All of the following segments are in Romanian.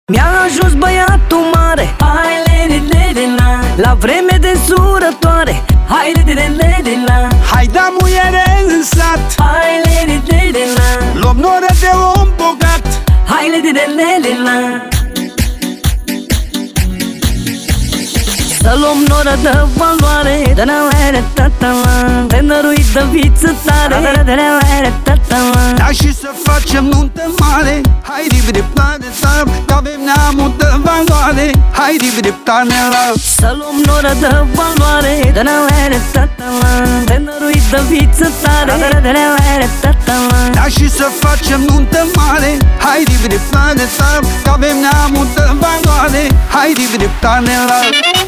Mi-a ajuns băiatul mare, hai le-le-le-le-la, la vreme de surătoare, hai le-le-le-le-la. Hai da muiere în sat, hai le-le-le-le-la, luăm noră de om bogat, hai le-le-le-le-la. Să luăm noră de valoare, tânărui de viță tare, da și să facem nuntă mare. Hai rip-rip-tane tam, că avem neamul de valoare. Hai rip-rip-tane la. Să luăm noră de valoare, tânărui de viță tare, da și să facem nuntă mare. Hai rip-rip-tane tam, că avem neamul de valoare. Hai rip-rip-tane la.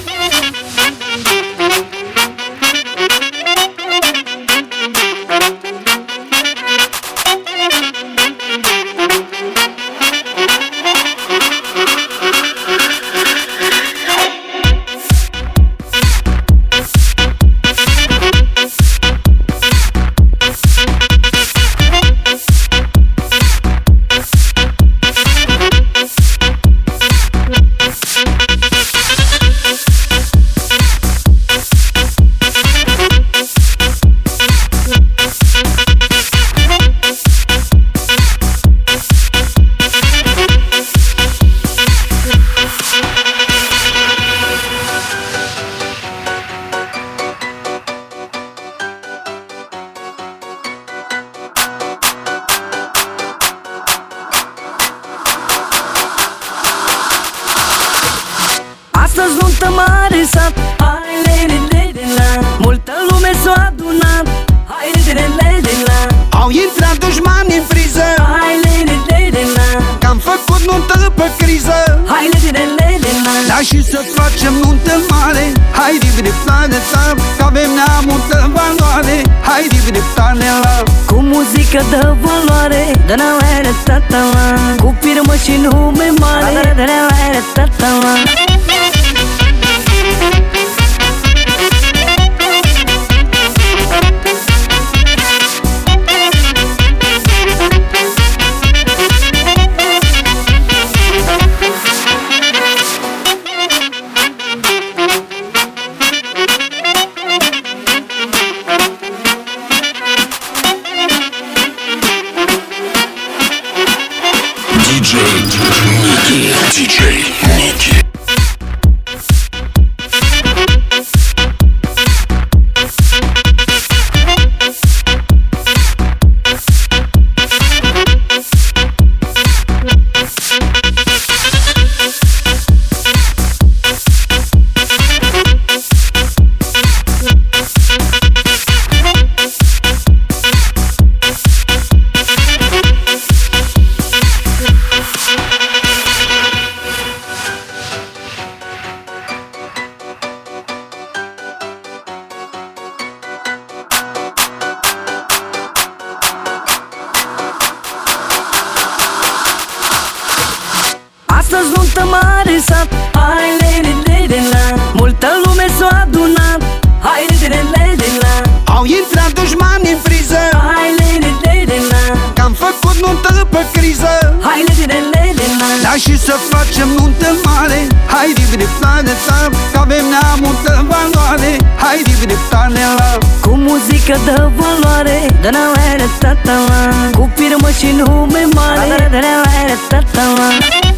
Astăzi nuntă mare sat, hai le-le-le-le-la, multă lume s-a adunat, hai le-le-le-le-la. Au intrat dușmani în priză, hai le-le-le-le-la, că-am făcut nuntă pe criză. hai le-le-le-le-la, da și să facem nuntă mare. Hai rip-rip-tane tam, că avem neamul de valoare. Hai rip-rip-tane la. cu muzică de valoare, cu firmă și nume mare, DJ Niki. Astăzi nuntă mare sat, hai le-le-le-le-la, multă lume s-a adunat, hai le-le-le-le-la. Au intrat dușmani în priză, hai le-le-le-le-la, că-am făcut nuntă pe criză. hai le-le-le-le-la, da și să facem nuntă mare. Hai rip-rip-tane tam, că avem neamul de valoare. Hai rip-rip-tane la. cu muzică de valoare, cu firmă și nume mare,